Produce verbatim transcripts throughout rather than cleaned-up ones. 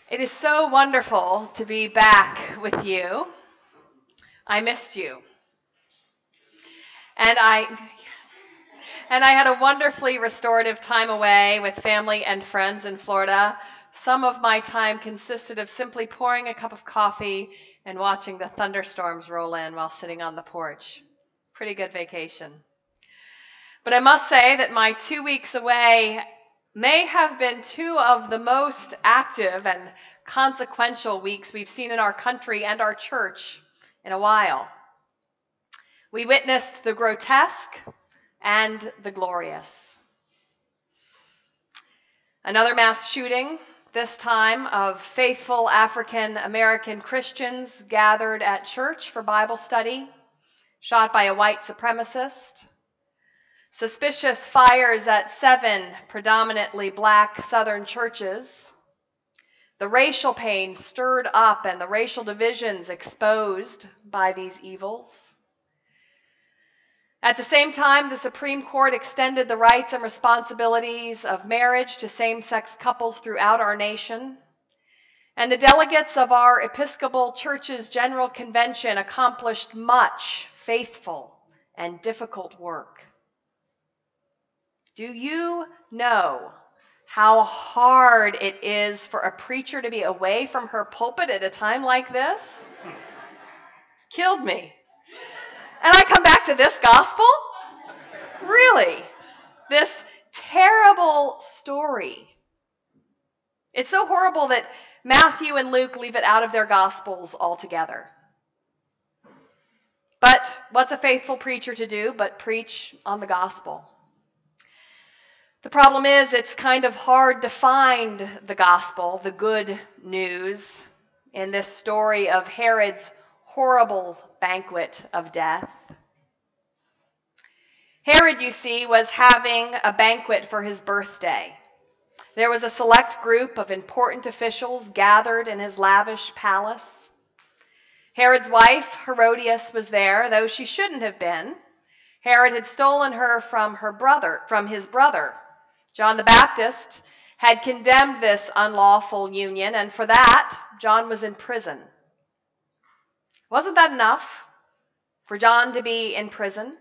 It is so wonderful to be back with you. I missed you. And I and I had a wonderfully restorative time away with family and friends in Florida. Some of my time consisted of simply pouring a cup of coffee and watching the thunderstorms roll in while sitting on the porch. Pretty good vacation. But I must say that my two weeks away may have been two of the most active and consequential weeks we've seen in our country and our church in a while. We witnessed the grotesque and the glorious. Another mass shooting, this time of faithful African American Christians gathered at church for Bible study, shot by a white supremacist. Suspicious fires at seven predominantly black Southern churches. The racial pain stirred up and the racial divisions exposed by these evils. At the same time, the Supreme Court extended the rights and responsibilities of marriage to same-sex couples throughout our nation. And the delegates of our Episcopal Church's General Convention accomplished much faithful and difficult work. Do you know how hard it is for a preacher to be away from her pulpit at a time like this? It's killed me. And I come back to this gospel? Really? This terrible story. It's so horrible that Matthew and Luke leave it out of their gospels altogether. But what's a faithful preacher to do but preach on the gospel? The problem is it's kind of hard to find the gospel, the good news, in this story of Herod's horrible banquet of death. Herod, you see, was having a banquet for his birthday. There was a select group of important officials gathered in his lavish palace. Herod's wife, Herodias, was there, though she shouldn't have been. Herod had stolen her from her brother, from his brother. John the Baptist had condemned this unlawful union, and for that, John was in prison. Wasn't that enough for John to be in prison?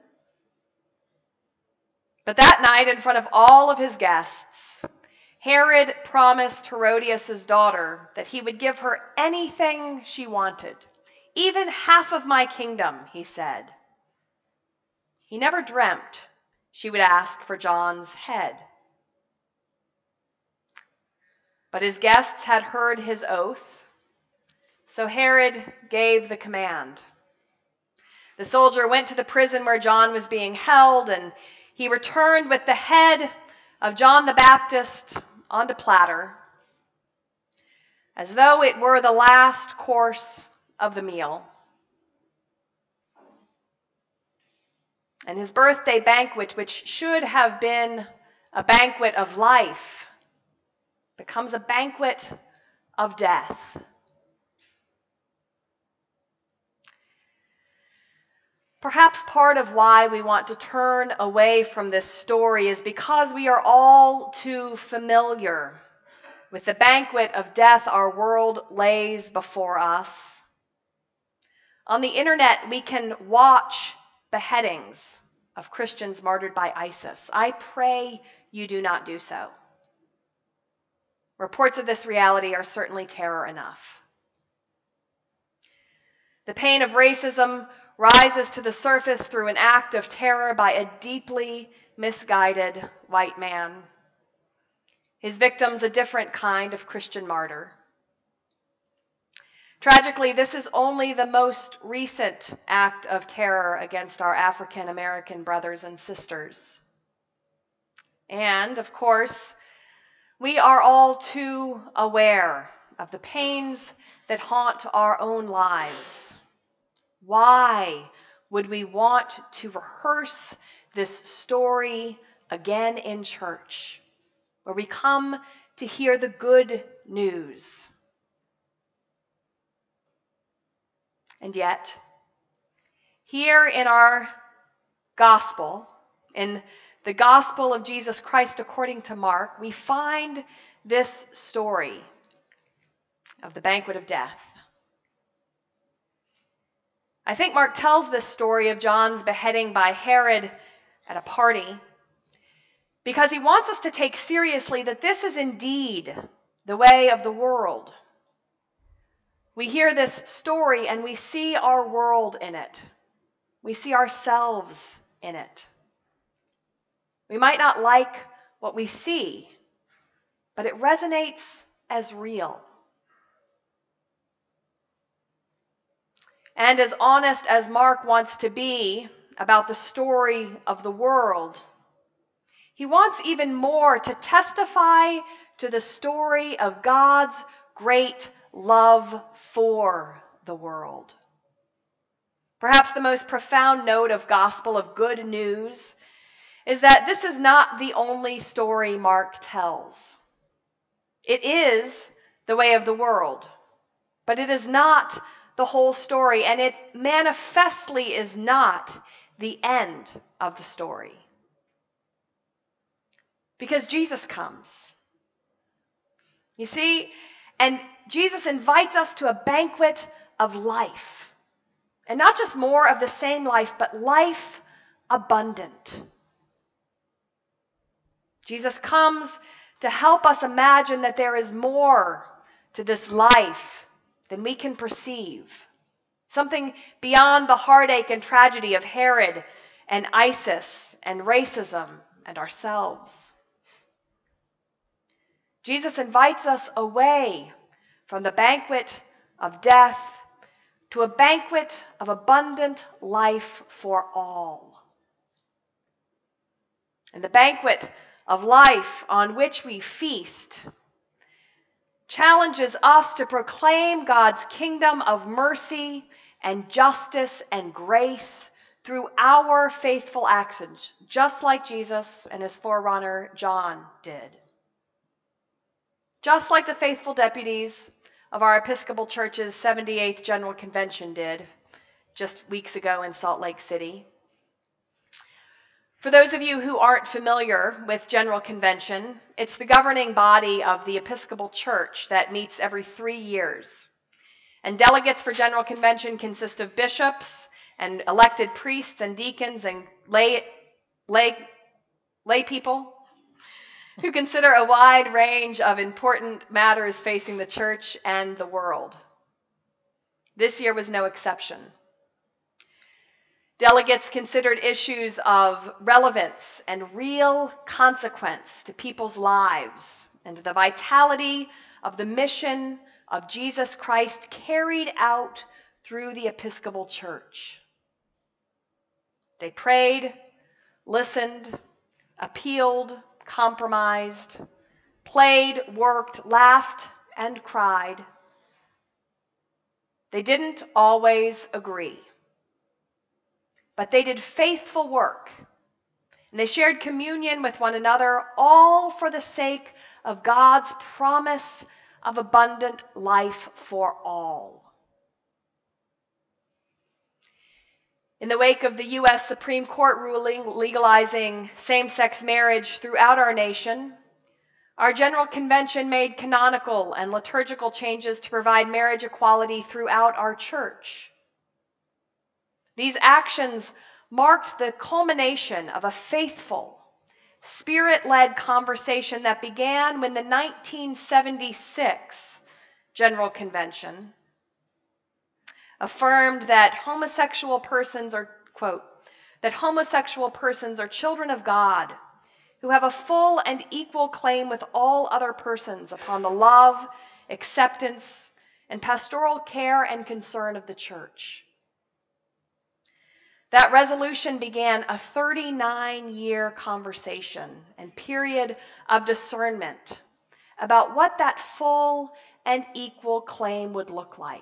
But that night, in front of all of his guests, Herod promised Herodias' daughter that he would give her anything she wanted, even half of my kingdom, he said. He never dreamt she would ask for John's head. But his guests had heard his oath, so Herod gave the command. The soldier went to the prison where John was being held, and he returned with the head of John the Baptist on a platter, as though it were the last course of the meal. And his birthday banquet, which should have been a banquet of life, becomes a banquet of death. Perhaps part of why we want to turn away from this story is because we are all too familiar with the banquet of death our world lays before us. On the internet, we can watch beheadings of Christians martyred by ISIS. I pray you do not do so. Reports of this reality are certainly terror enough. The pain of racism rises to the surface through an act of terror by a deeply misguided white man. His victim's a different kind of Christian martyr. Tragically, this is only the most recent act of terror against our African American brothers and sisters. And, of course, we are all too aware of the pains that haunt our own lives. Why would we want to rehearse this story again in church, where we come to hear the good news? And yet, here in our gospel, in the gospel of Jesus Christ according to Mark, we find this story. of the banquet of death. I think Mark tells this story of John's beheading by Herod at a party because he wants us to take seriously that this is indeed the way of the world. We hear this story and we see our world in it. We see ourselves in it. We might not like what we see, but it resonates as real. And as honest as Mark wants to be about the story of the world, he wants even more to testify to the story of God's great love for the world. Perhaps the most profound note of gospel of good news is that this is not the only story Mark tells. It is the way of the world, but it is not the whole story, and it manifestly is not the end of the story. Because Jesus comes. You see, and Jesus invites us to a banquet of life. And not just more of the same life, but life abundant. Jesus comes to help us imagine that there is more to this life than we can perceive. Something beyond the heartache and tragedy of Herod and ISIS and racism and ourselves. Jesus invites us away from the banquet of death to a banquet of abundant life for all. And the banquet of life on which we feast challenges us to proclaim God's kingdom of mercy and justice and grace through our faithful actions, just like Jesus and his forerunner John did. Just like the faithful deputies of our Episcopal Church's seventy-eighth General Convention did just weeks ago in Salt Lake City. For those of you who aren't familiar with General Convention, it's the governing body of the Episcopal Church that meets every three years. And delegates for General Convention consist of bishops and elected priests and deacons and lay, lay, lay people who consider a wide range of important matters facing the church and the world. This year was no exception. Delegates considered issues of relevance and real consequence to people's lives and the vitality of the mission of Jesus Christ carried out through the Episcopal Church. They prayed, listened, appealed, compromised, played, worked, laughed, and cried. They didn't always agree. But they did faithful work, and they shared communion with one another, all for the sake of God's promise of abundant life for all. In the wake of the U S Supreme Court ruling legalizing same-sex marriage throughout our nation, our General Convention made canonical and liturgical changes to provide marriage equality throughout our church. These actions marked the culmination of a faithful, Spirit-led conversation that began when the nineteen seventy-six General Convention affirmed that homosexual persons are, quote, that homosexual persons are children of God who have a full and equal claim with all other persons upon the love, acceptance, and pastoral care and concern of the church. That resolution began a thirty-nine-year conversation and period of discernment about what that full and equal claim would look like.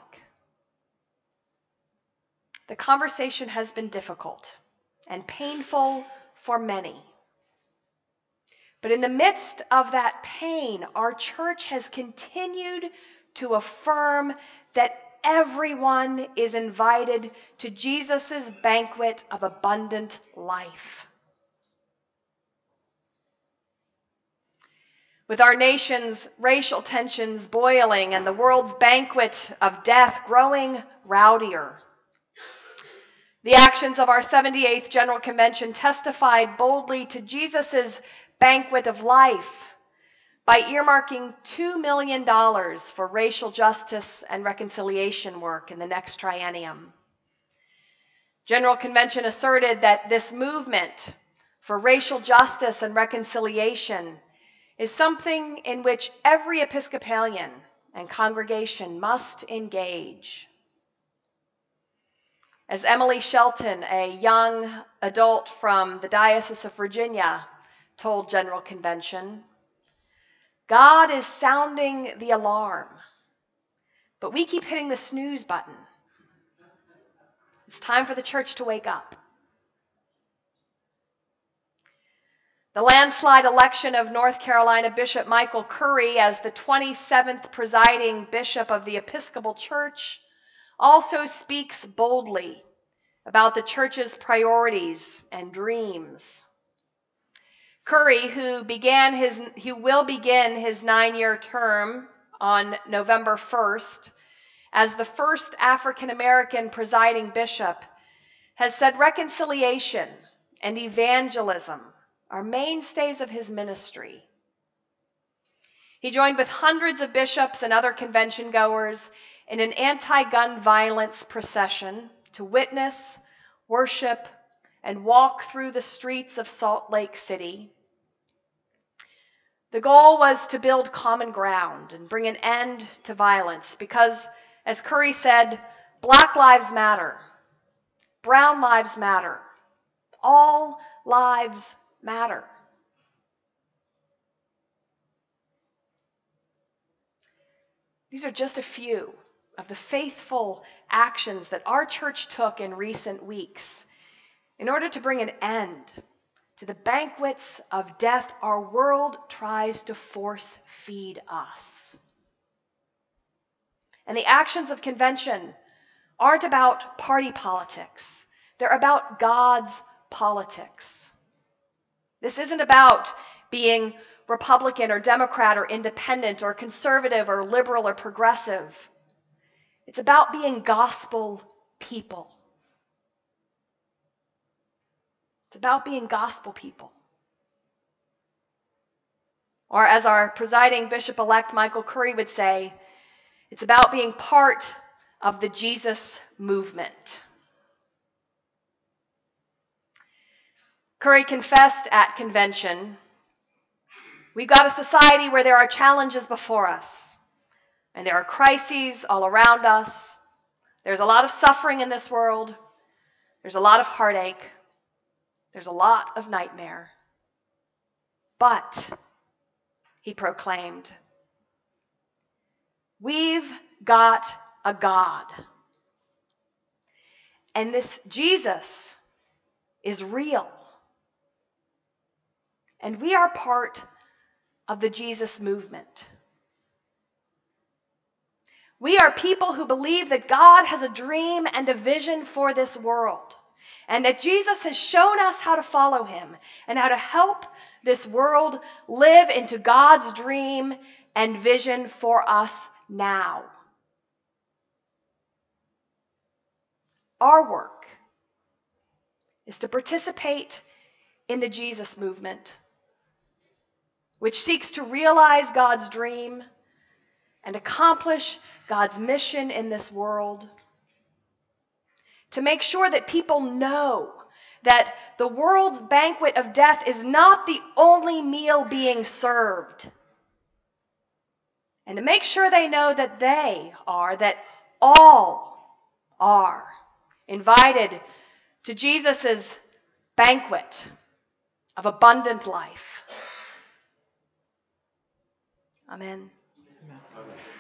The conversation has been difficult and painful for many. But in the midst of that pain, our church has continued to affirm that everyone is invited to Jesus' banquet of abundant life. With our nation's racial tensions boiling and the world's banquet of death growing rowdier, the actions of our seventy-eighth General Convention testified boldly to Jesus' banquet of life by earmarking two million dollars for racial justice and reconciliation work in the next triennium. General Convention asserted that this movement for racial justice and reconciliation is something in which every Episcopalian and congregation must engage. As Emily Shelton, a young adult from the Diocese of Virginia, told General Convention, God is sounding the alarm, but we keep hitting the snooze button. It's time for the church to wake up. The landslide election of North Carolina Bishop Michael Curry as the twenty-seventh presiding bishop of the Episcopal Church also speaks boldly about the church's priorities and dreams. Curry, who began his, who will begin his nine-year term on November first as the first African American presiding bishop, has said reconciliation and evangelism are mainstays of his ministry. He joined with hundreds of bishops and other convention goers in an anti-gun violence procession to witness, worship, and walk through the streets of Salt Lake City. The goal was to build common ground and bring an end to violence because, as Curry said, Black lives matter, brown lives matter, all lives matter. These are just a few of the faithful actions that our church took in recent weeks in order to bring an end to the banquets of death our world tries to force feed us. And the actions of convention aren't about party politics. They're about God's politics. This isn't about being Republican or Democrat or independent or conservative or liberal or progressive. It's about being gospel people. It's about being gospel people. Or as our presiding bishop-elect Michael Curry would say, it's about being part of the Jesus movement. Curry confessed at convention, we've got a society where there are challenges before us, and there are crises all around us. There's a lot of suffering in this world. There's a lot of heartache. There's a lot of nightmare. But, he proclaimed, we've got a God. And this Jesus is real. And we are part of the Jesus movement. We are people who believe that God has a dream and a vision for this world, and that Jesus has shown us how to follow him and how to help this world live into God's dream and vision for us now. Our work is to participate in the Jesus movement, which seeks to realize God's dream and accomplish God's mission in this world, to make sure that people know that the world's banquet of death is not the only meal being served, and to make sure they know that they are, that all are invited to Jesus' banquet of abundant life. Amen. Amen.